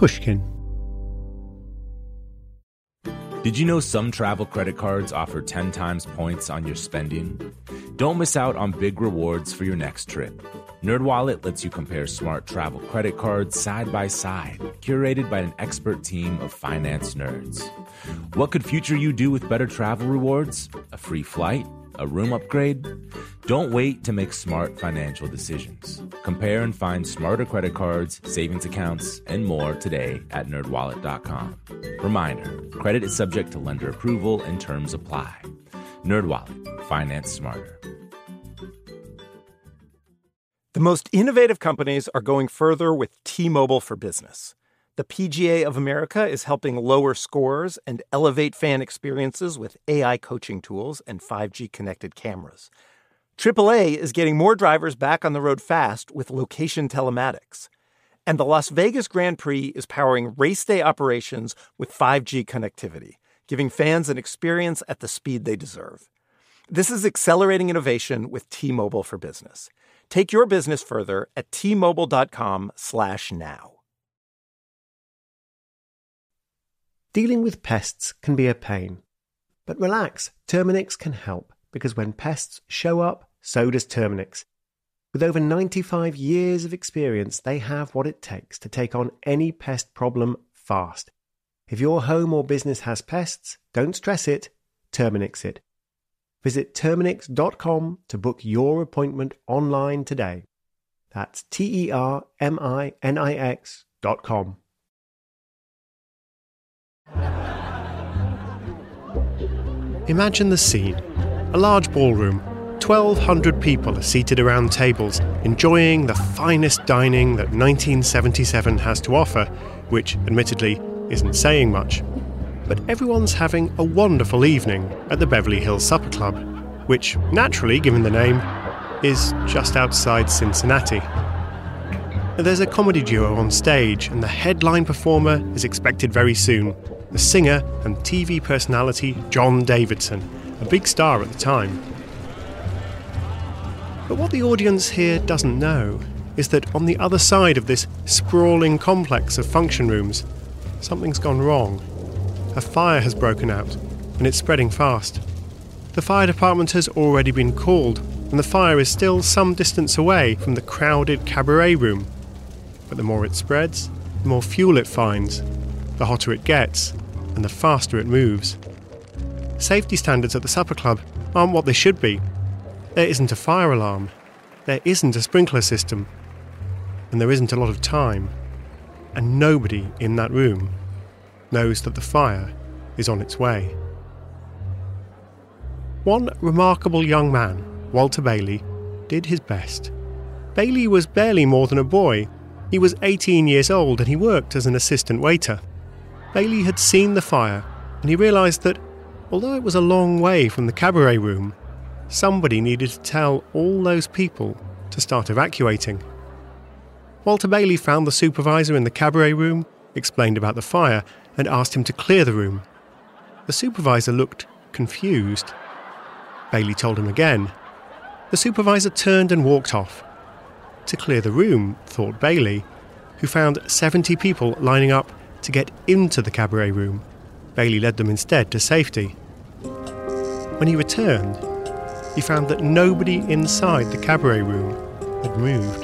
Pushkin. Did you know some travel credit cards offer 10 times points on your spending? Don't miss out on big rewards for your next trip. NerdWallet lets you compare smart travel credit cards side by side, curated by an expert team of finance nerds. What could future you do with better travel rewards? A free flight? A room upgrade? Don't wait to make smart financial decisions. Compare and find smarter credit cards, savings accounts, and more today at nerdwallet.com. Reminder, credit is subject to lender approval and terms apply. NerdWallet, finance smarter. The most innovative companies are going further with T-Mobile for Business. The PGA of America is helping lower scores and elevate fan experiences with AI coaching tools and 5G connected cameras. AAA is getting more drivers back on the road fast with location telematics. And the Las Vegas Grand Prix is powering race day operations with 5G connectivity, giving fans an experience at the speed they deserve. This is accelerating innovation with T-Mobile for Business. Take your business further at T-Mobile.com/now. Dealing with pests can be a pain. But relax, Terminix can help, because when pests show up, so does Terminix. With over 95 years of experience, they have what it takes to take on any pest problem fast. If your home or business has pests, don't stress it, Terminix it. Visit Terminix.com to book your appointment online today. That's Terminix.com. Imagine the scene. A large ballroom. 1,200 people are seated around tables, enjoying the finest dining that 1977 has to offer, which, admittedly, isn't saying much. But everyone's having a wonderful evening at the Beverly Hills Supper Club, which, naturally, given the name, is just outside Cincinnati. There's a comedy duo on stage, and the headline performer is expected very soon. The singer and TV personality John Davidson, a big star at the time. But what the audience here doesn't know is that on the other side of this sprawling complex of function rooms, something's gone wrong. A fire has broken out, and it's spreading fast. The fire department has already been called, and the fire is still some distance away from the crowded cabaret room. But the more it spreads, the more fuel it finds, the hotter it gets, and the faster it moves. Safety standards at the supper club aren't what they should be. There isn't a fire alarm. There isn't a sprinkler system. And there isn't a lot of time. And nobody in that room knows that the fire is on its way. One remarkable young man, Walter Bailey, did his best. Bailey was barely more than a boy. He was 18 years old and he worked as an assistant waiter. Bailey had seen the fire, and he realised that, although it was a long way from the cabaret room, somebody needed to tell all those people to start evacuating. Walter Bailey found the supervisor in the cabaret room, explained about the fire, and asked him to clear the room. The supervisor looked confused. Bailey told him again. The supervisor turned and walked off. To clear the room, thought Bailey, who found 70 people lining up to get into the cabaret room. Bailey led them instead to safety. When he returned, he found that nobody inside the cabaret room had moved.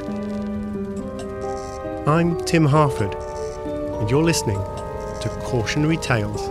I'm Tim Harford, and you're listening to Cautionary Tales.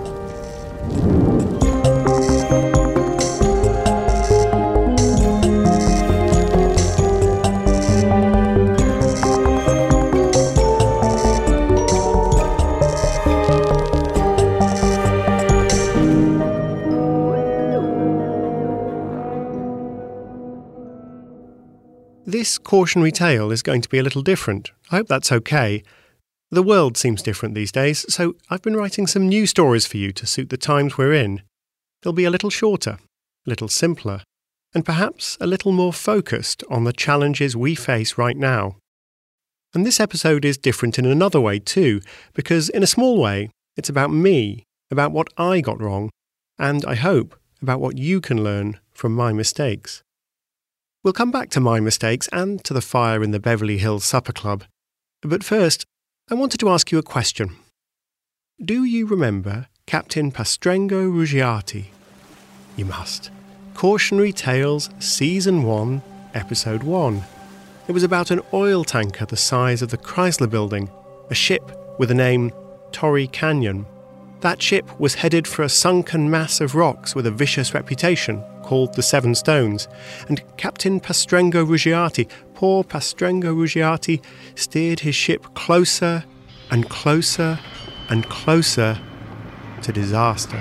This cautionary tale is going to be a little different. I hope that's okay. The world seems different these days, so I've been writing some new stories for you to suit the times we're in. They'll be a little shorter, a little simpler, and perhaps a little more focused on the challenges we face right now. And this episode is different in another way too, because in a small way, it's about me, about what I got wrong, and I hope about what you can learn from my mistakes. We'll come back to my mistakes and to the fire in the Beverly Hills Supper Club. But first, I wanted to ask you a question. Do you remember Captain Pastrengo Ruggiati? You must. Cautionary Tales, Season 1, Episode 1. It was about an oil tanker the size of the Chrysler Building, a ship with the name Torrey Canyon. That ship was headed for a sunken mass of rocks with a vicious reputation, called the Seven Stones, and Captain Pastrengo Ruggiati, poor Pastrengo Ruggiati, steered his ship closer and closer and closer to disaster.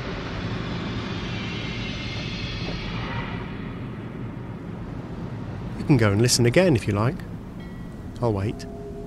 You can go and listen again if you like. I'll wait.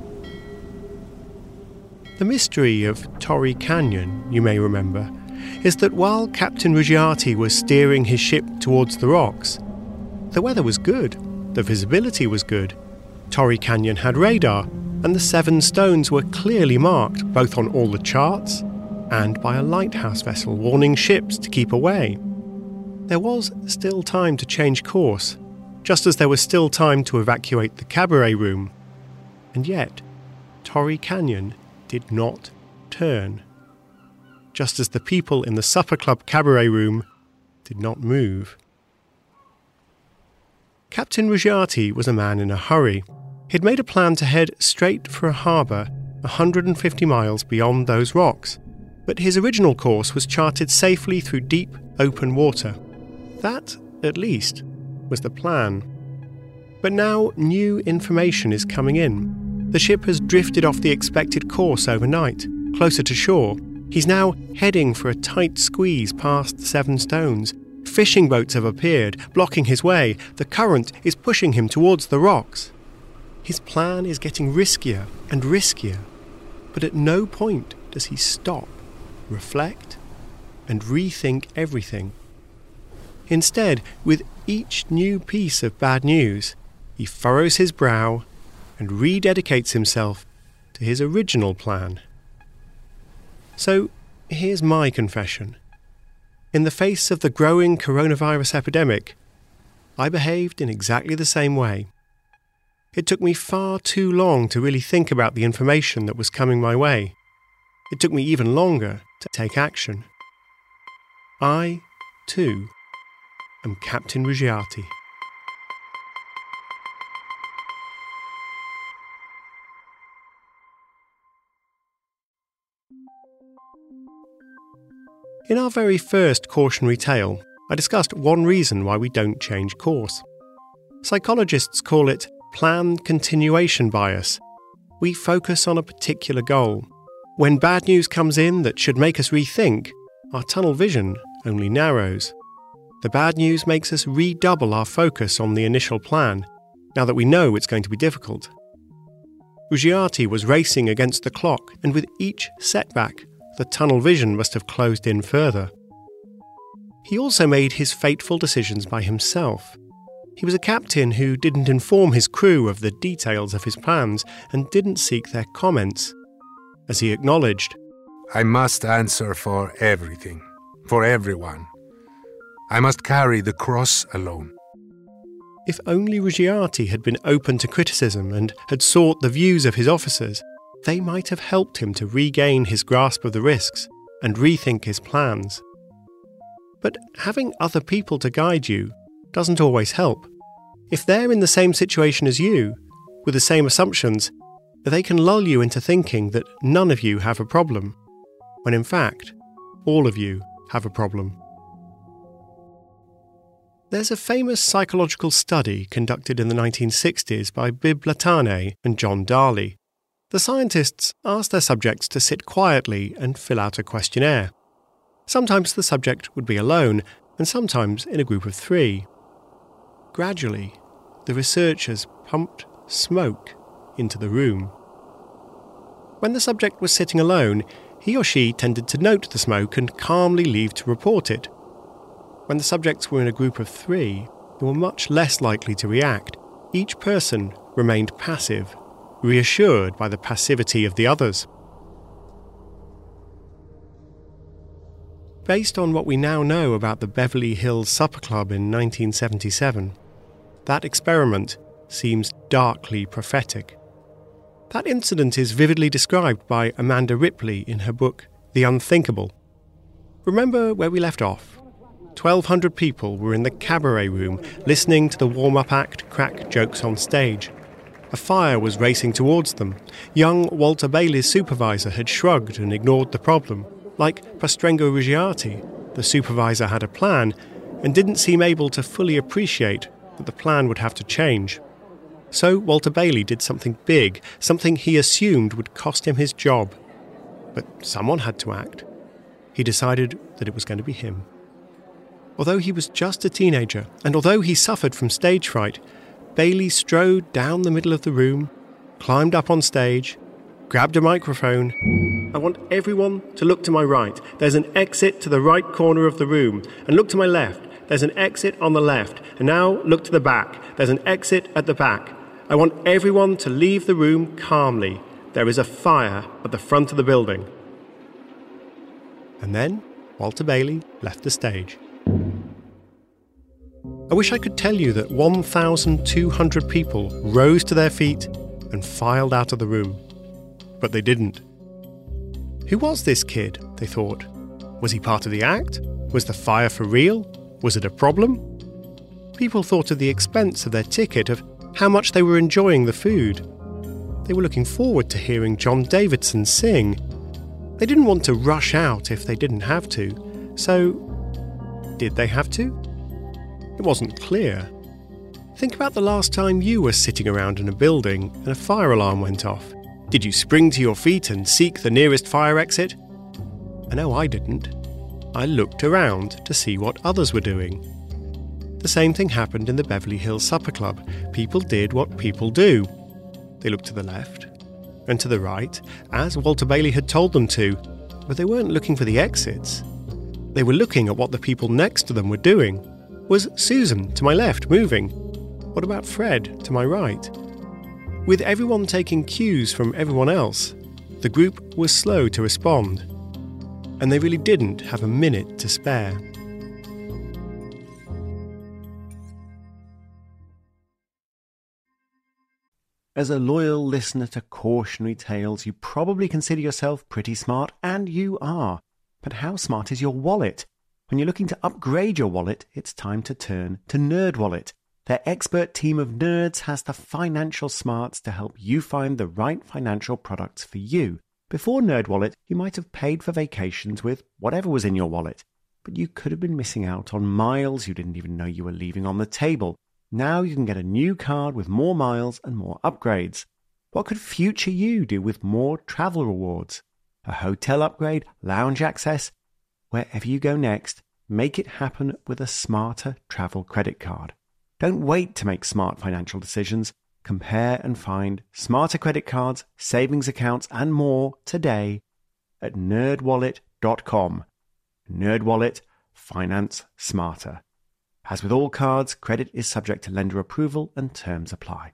The mystery of Torrey Canyon, you may remember, is that while Captain Ruggiati was steering his ship towards the rocks, the weather was good, the visibility was good, Torrey Canyon had radar, and the Seven Stones were clearly marked both on all the charts and by a lighthouse vessel warning ships to keep away. There was still time to change course, just as there was still time to evacuate the cabaret room. And yet, Torrey Canyon did not turn, just as the people in the supper club cabaret room did not move. Captain Ruggiati was a man in a hurry. He'd made a plan to head straight for a harbour 150 miles beyond those rocks, but his original course was charted safely through deep, open water. That, at least, was the plan. But now new information is coming in. The ship has drifted off the expected course overnight, closer to shore. He's now heading for a tight squeeze past the Seven Stones. Fishing boats have appeared, blocking his way. The current is pushing him towards the rocks. His plan is getting riskier and riskier, but at no point does he stop, reflect, and rethink everything. Instead, with each new piece of bad news, he furrows his brow and rededicates himself to his original plan. So, here's my confession. In the face of the growing coronavirus epidemic, I behaved in exactly the same way. It took me far too long to really think about the information that was coming my way. It took me even longer to take action. I, too, am Captain Ruggiati. In our very first cautionary tale, I discussed one reason why we don't change course. Psychologists call it planned continuation bias. We focus on a particular goal. When bad news comes in that should make us rethink, our tunnel vision only narrows. The bad news makes us redouble our focus on the initial plan, now that we know it's going to be difficult. Ruggiati was racing against the clock, and with each setback, the tunnel vision must have closed in further. He also made his fateful decisions by himself. He was a captain who didn't inform his crew of the details of his plans and didn't seek their comments. As he acknowledged, "I must answer for everything, for everyone. I must carry the cross alone." If only Ruggiati had been open to criticism and had sought the views of his officers, they might have helped him to regain his grasp of the risks and rethink his plans. But having other people to guide you doesn't always help. If they're in the same situation as you, with the same assumptions, they can lull you into thinking that none of you have a problem, when in fact, all of you have a problem. There's a famous psychological study conducted in the 1960s by Bibb Latané and John Darley. The scientists asked their subjects to sit quietly and fill out a questionnaire. Sometimes the subject would be alone, and sometimes in a group of 3. Gradually, the researchers pumped smoke into the room. When the subject was sitting alone, he or she tended to note the smoke and calmly leave to report it. When the subjects were in a group of 3, they were much less likely to react. Each person remained passive, reassured by the passivity of the others. Based on what we now know about the Beverly Hills Supper Club in 1977, that experiment seems darkly prophetic. That incident is vividly described by Amanda Ripley in her book, The Unthinkable. Remember where we left off? 1,200 people were in the cabaret room listening to the warm-up act crack jokes on stage. A fire was racing towards them. Young Walter Bailey's supervisor had shrugged and ignored the problem. Like Pastrengo Ruggiati, the supervisor had a plan and didn't seem able to fully appreciate that the plan would have to change. So Walter Bailey did something big, something he assumed would cost him his job. But someone had to act. He decided that it was going to be him. Although he was just a teenager, and although he suffered from stage fright, Bailey strode down the middle of the room, climbed up on stage, grabbed a microphone. I want everyone to look to my right. There's an exit to the right corner of the room. And look to my left. There's an exit on the left. And now look to the back. There's an exit at the back. I want everyone to leave the room calmly. There is a fire at the front of the building. And then Walter Bailey left the stage. I wish I could tell you that 1,200 people rose to their feet and filed out of the room. But they didn't. Who was this kid, they thought? Was he part of the act? Was the fire for real? Was it a problem? People thought of the expense of their ticket, of how much they were enjoying the food. They were looking forward to hearing John Davidson sing. They didn't want to rush out if they didn't have to. So, did they have to? It wasn't clear. Think about the last time you were sitting around in a building and a fire alarm went off. Did you spring to your feet and seek the nearest fire exit? I know I didn't. I looked around to see what others were doing. The same thing happened in the Beverly Hills Supper Club. People did what people do. They looked to the left and to the right, as Walter Bailey had told them to, but they weren't looking for the exits. They were looking at what the people next to them were doing. Was Susan, to my left, moving? What about Fred, to my right? With everyone taking cues from everyone else, the group was slow to respond. And they really didn't have a minute to spare. As a loyal listener to cautionary tales, you probably consider yourself pretty smart, and you are. But how smart is your wallet? When you're looking to upgrade your wallet, it's time to turn to NerdWallet. Their expert team of nerds has the financial smarts to help you find the right financial products for you. Before NerdWallet, you might have paid for vacations with whatever was in your wallet, but you could have been missing out on miles you didn't even know you were leaving on the table. Now you can get a new card with more miles and more upgrades. What could future you do with more travel rewards? A hotel upgrade, lounge access? Wherever you go next, make it happen with a smarter travel credit card. Don't wait to make smart financial decisions. Compare and find smarter credit cards, savings accounts, and more today at nerdwallet.com. NerdWallet, finance smarter. As with all cards, credit is subject to lender approval and terms apply.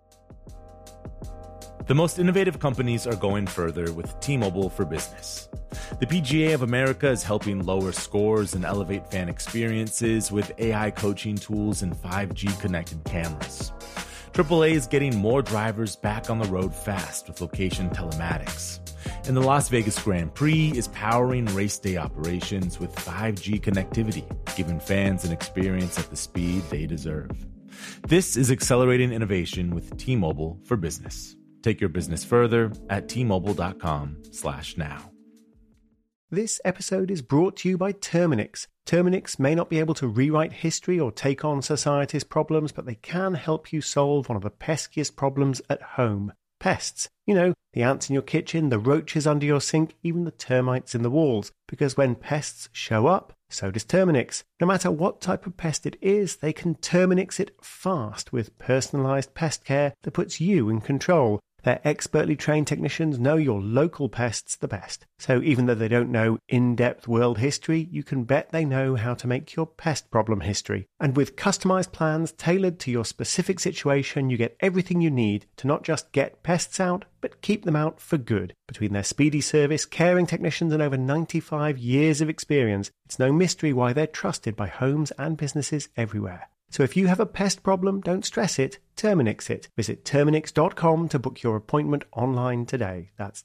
The most innovative companies are going further with T-Mobile for Business. The PGA of America is helping lower scores and elevate fan experiences with AI coaching tools and 5G connected cameras. AAA is getting more drivers back on the road fast with location telematics. And the Las Vegas Grand Prix is powering race day operations with 5G connectivity, giving fans an experience at the speed they deserve. This is accelerating innovation with T-Mobile for Business. Take your business further at T-Mobile.com/now. This episode is brought to you by Terminix. Terminix may not be able to rewrite history or take on society's problems, but they can help you solve one of the peskiest problems at home. Pests. You know, the ants in your kitchen, the roaches under your sink, even the termites in the walls. Because when pests show up, so does Terminix. No matter what type of pest it is, they can Terminix it fast with personalized pest care that puts you in control. Their expertly trained technicians know your local pests the best. So even though they don't know in-depth world history, you can bet they know how to make your pest problem history. And with customized plans tailored to your specific situation, you get everything you need to not just get pests out, but keep them out for good. Between their speedy service, caring technicians, and over 95 years of experience, it's no mystery why they're trusted by homes and businesses everywhere. So if you have a pest problem, don't stress it, Terminix it. Visit Terminix.com to book your appointment online today. That's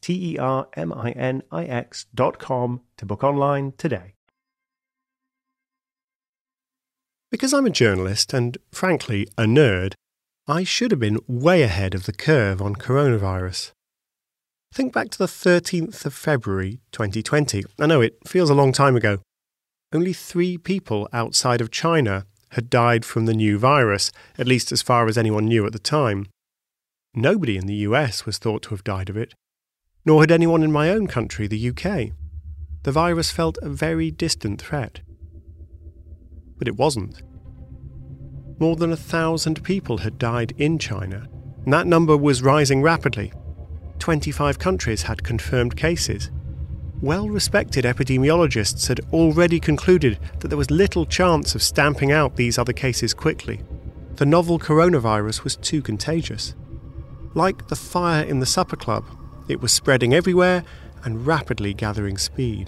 Terminix.com to book online today. Because I'm a journalist and, frankly, a nerd, I should have been way ahead of the curve on coronavirus. Think back to the 13th of February 2020. I know it feels a long time ago. Only 3 people outside of China had died from the new virus, at least as far as anyone knew at the time. Nobody in the US was thought to have died of it, nor had anyone in my own country, the UK. The virus felt a very distant threat. But it wasn't. More than 1,000 people had died in China, and that number was rising rapidly. 25 countries had confirmed cases. Well-respected epidemiologists had already concluded that there was little chance of stamping out these other cases quickly. The novel coronavirus was too contagious. Like the fire in the supper club, it was spreading everywhere and rapidly gathering speed.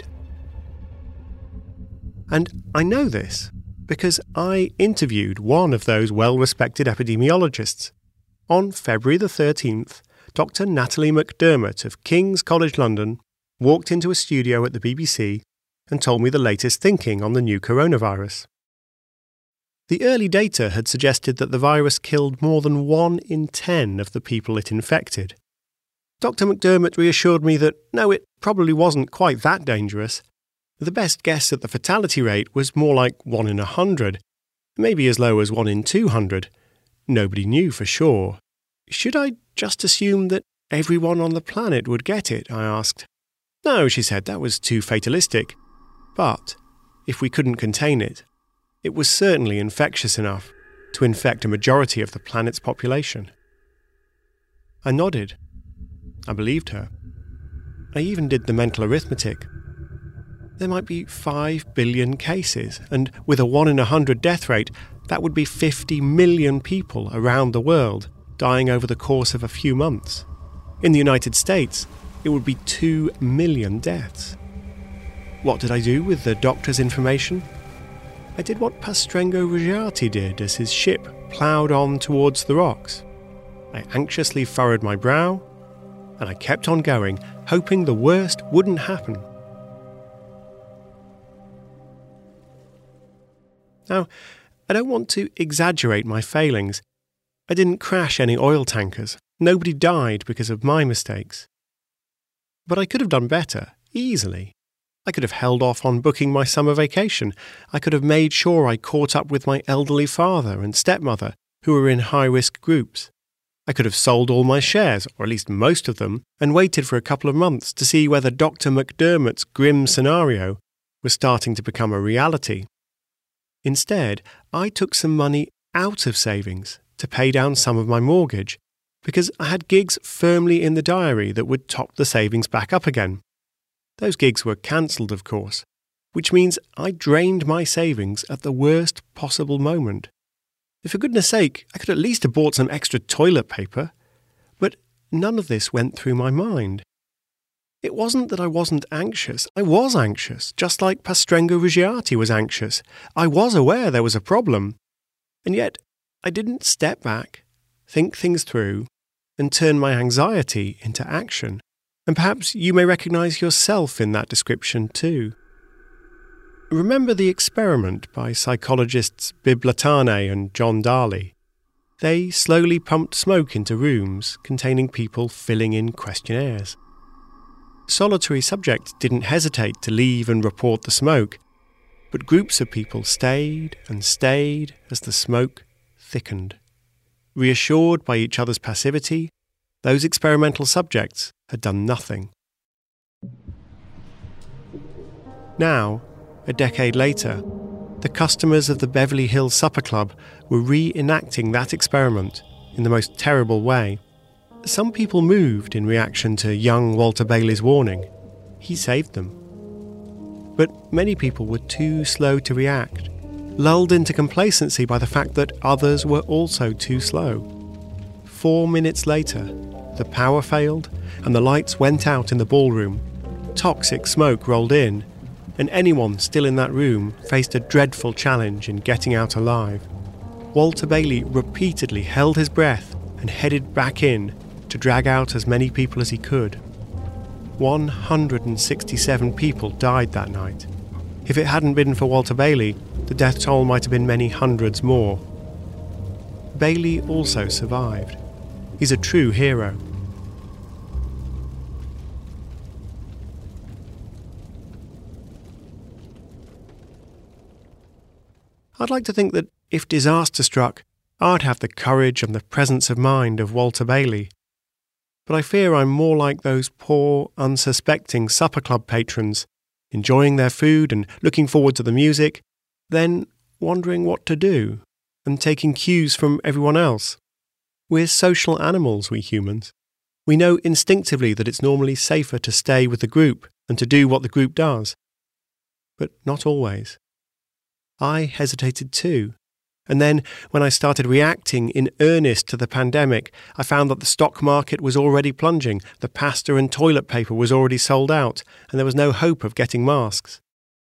And I know this because I interviewed one of those well-respected epidemiologists. On February the 13th, Dr. Natalie McDermott of King's College London walked into a studio at the BBC and told me the latest thinking on the new coronavirus. The early data had suggested that the virus killed more than 1 in 10 of the people it infected. Dr. McDermott reassured me that no, it probably wasn't quite that dangerous. The best guess at the fatality rate was more like 1 in 100, maybe as low as 1 in 200. Nobody knew for sure. Should I just assume that everyone on the planet would get it? I asked. No, she said, that was too fatalistic. But if we couldn't contain it, it was certainly infectious enough to infect a majority of the planet's population. I nodded. I believed her. I even did the mental arithmetic. There might be 5 billion cases, and with a 1 in 100 death rate, that would be 50 million people around the world dying over the course of a few months. In the United States, it would be 2 million deaths. What did I do with the doctor's information? I did what Pastrengo Ruggiati did as his ship ploughed on towards the rocks. I anxiously furrowed my brow, and I kept on going, hoping the worst wouldn't happen. Now, I don't want to exaggerate my failings. I didn't crash any oil tankers. Nobody died because of my mistakes. But I could have done better, easily. I could have held off on booking my summer vacation. I could have made sure I caught up with my elderly father and stepmother, who were in high-risk groups. I could have sold all my shares, or at least most of them, and waited for a couple of months to see whether Dr. McDermott's grim scenario was starting to become a reality. Instead, I took some money out of savings to pay down some of my mortgage, because I had gigs firmly in the diary that would top the savings back up again. Those gigs were cancelled, of course, which means I drained my savings at the worst possible moment. For goodness sake, I could at least have bought some extra toilet paper. But none of this went through my mind. It wasn't that I wasn't anxious. I was anxious, just like Pastrengo Ruggiati was anxious. I was aware there was a problem. And yet, I didn't step back, think things through, and turn my anxiety into action. And perhaps you may recognise yourself in that description too. Remember the experiment by psychologists Bibb Latané and John Darley? They slowly pumped smoke into rooms containing people filling in questionnaires. Solitary subjects didn't hesitate to leave and report the smoke, but groups of people stayed and stayed as the smoke thickened. Reassured by each other's passivity, those experimental subjects had done nothing. Now, a decade later, the customers of the Beverly Hills Supper Club were reenacting that experiment in the most terrible way. Some people moved in reaction to young Walter Bailey's warning. He saved them. But many people were too slow to react, lulled into complacency by the fact that others were also too slow. 4 minutes later, the power failed and the lights went out in the ballroom. Toxic smoke rolled in, and anyone still in that room faced a dreadful challenge in getting out alive. Walter Bailey repeatedly held his breath and headed back in to drag out as many people as he could. 167 people died that night. If it hadn't been for Walter Bailey, the death toll might have been many hundreds more. Bailey also survived. He's a true hero. I'd like to think that if disaster struck, I'd have the courage and the presence of mind of Walter Bailey. But I fear I'm more like those poor, unsuspecting supper club patrons, enjoying their food and looking forward to the music, then wondering what to do and taking cues from everyone else. We're social animals, we humans. We know instinctively that it's normally safer to stay with the group and to do what the group does. But not always. I hesitated too. And then, when I started reacting in earnest to the pandemic, I found that the stock market was already plunging, the pasta and toilet paper was already sold out, and there was no hope of getting masks.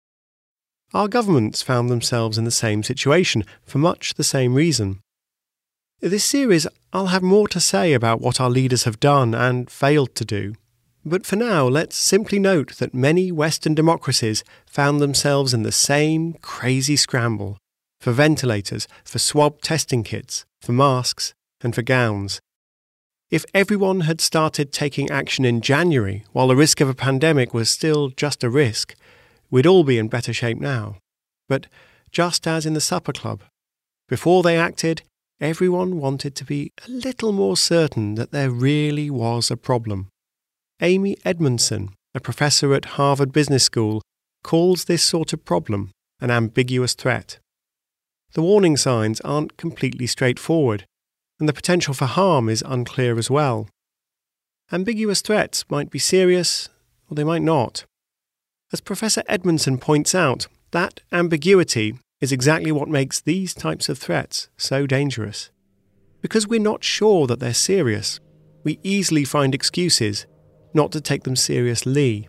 Our governments found themselves in the same situation, for much the same reason. This series, I'll have more to say about what our leaders have done and failed to do. But for now, let's simply note that many Western democracies found themselves in the same crazy scramble. For ventilators, for swab testing kits, for masks, and for gowns. If everyone had started taking action in January while the risk of a pandemic was still just a risk, we'd all be in better shape now. But just as in the supper club, before they acted, everyone wanted to be a little more certain that there really was a problem. Amy Edmondson, a professor at Harvard Business School, calls this sort of problem an ambiguous threat. The warning signs aren't completely straightforward, and the potential for harm is unclear as well. Ambiguous threats might be serious, or they might not. As Professor Edmondson points out, that ambiguity is exactly what makes these types of threats so dangerous. Because we're not sure that they're serious, we easily find excuses not to take them seriously.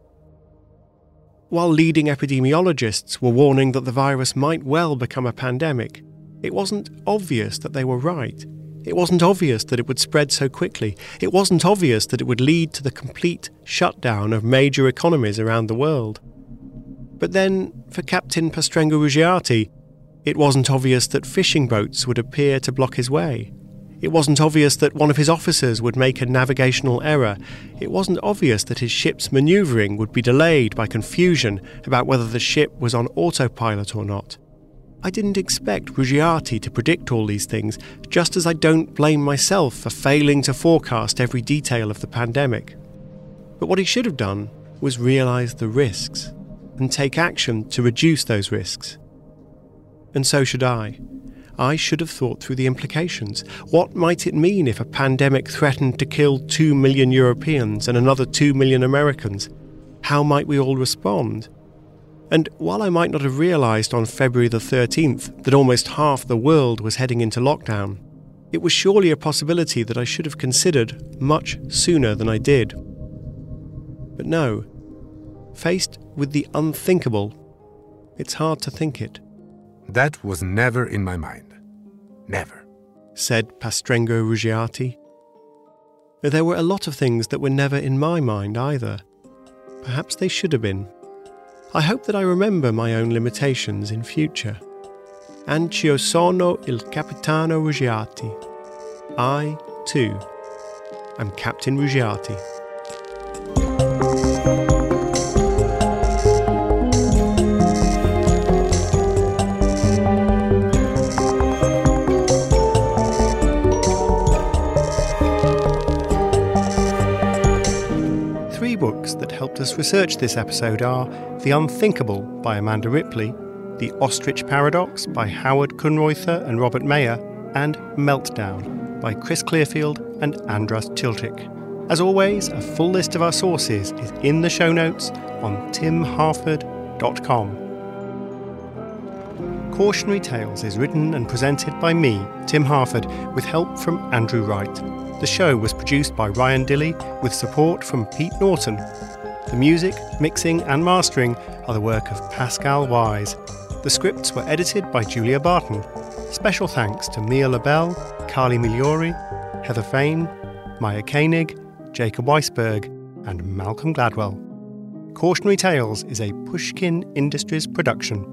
While leading epidemiologists were warning that the virus might well become a pandemic, it wasn't obvious that they were right. It wasn't obvious that it would spread so quickly. It wasn't obvious that it would lead to the complete shutdown of major economies around the world. But then, for Captain Pastrengo Ruggiati, it wasn't obvious that fishing boats would appear to block his way. It wasn't obvious that one of his officers would make a navigational error. It wasn't obvious that his ship's manoeuvring would be delayed by confusion about whether the ship was on autopilot or not. I didn't expect Ruggiati to predict all these things, just as I don't blame myself for failing to forecast every detail of the pandemic. But what he should have done was realise the risks and take action to reduce those risks. And so should I. I should have thought through the implications. What might it mean if a pandemic threatened to kill 2 million Europeans and another 2 million Americans? How might we all respond? And while I might not have realised on February the 13th that almost half the world was heading into lockdown, it was surely a possibility that I should have considered much sooner than I did. But no, faced with the unthinkable, it's hard to think it. That was never in my mind. Never. Said Pastrengo Ruggiati. There were a lot of things that were never in my mind either. Perhaps they should have been. I hope that I remember my own limitations in future. Anch'io sono il capitano Ruggiati. I, too, am Captain Ruggiati. 3 books that helped us research this episode are The Unthinkable by Amanda Ripley, The Ostrich Paradox by Howard Kunreuther and Robert Mayer, and Meltdown by Chris Clearfield and Andras Tiltic. As always, a full list of our sources is in the show notes on timharford.com. Cautionary Tales is written and presented by me, Tim Harford, with help from Andrew Wright. The show was produced by Ryan Dilley with support from Pete Norton. The music, mixing and mastering are the work of Pascal Wise. The scripts were edited by Julia Barton. Special thanks to Mia LaBelle, Carly Migliori, Heather Fain, Maya Koenig, Jacob Weisberg, and Malcolm Gladwell. Cautionary Tales is a Pushkin Industries production.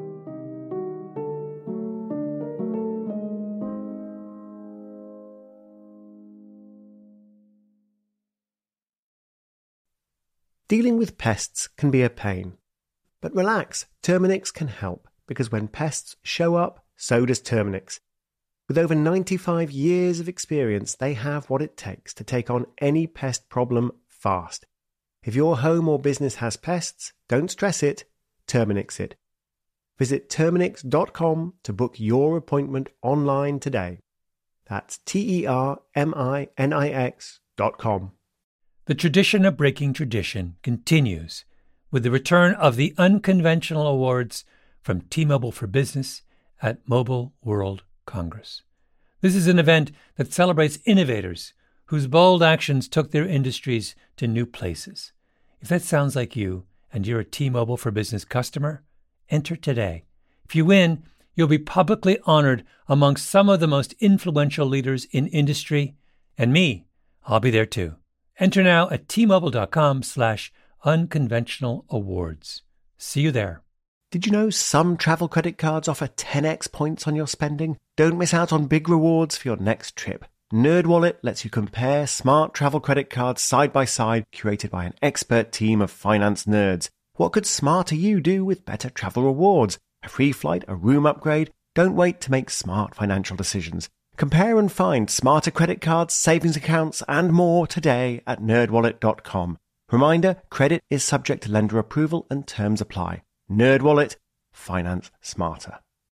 Dealing with pests can be a pain. But relax, Terminix can help, because when pests show up, so does Terminix. With over 95 years of experience, they have what it takes to take on any pest problem fast. If your home or business has pests, don't stress it, Terminix it. Visit Terminix.com to book your appointment online today. That's Terminix.com. The tradition of breaking tradition continues with the return of the Unconventional Awards from T-Mobile for Business at Mobile World Congress. This is an event that celebrates innovators whose bold actions took their industries to new places. If that sounds like you and you're a T-Mobile for Business customer, enter today. If you win, you'll be publicly honored amongst some of the most influential leaders in industry. And me, I'll be there too. Enter now at tmobile.com/unconventionalawards. See you there. Did you know some travel credit cards offer 10x points on your spending? Don't miss out on big rewards for your next trip. NerdWallet lets you compare smart travel credit cards side by side, curated by an expert team of finance nerds. What could smarter you do with better travel rewards? A free flight, a room upgrade? Don't wait to make smart financial decisions. Compare and find smarter credit cards, savings accounts, and more today at nerdwallet.com. Reminder, credit is subject to lender approval and terms apply. NerdWallet. Finance smarter.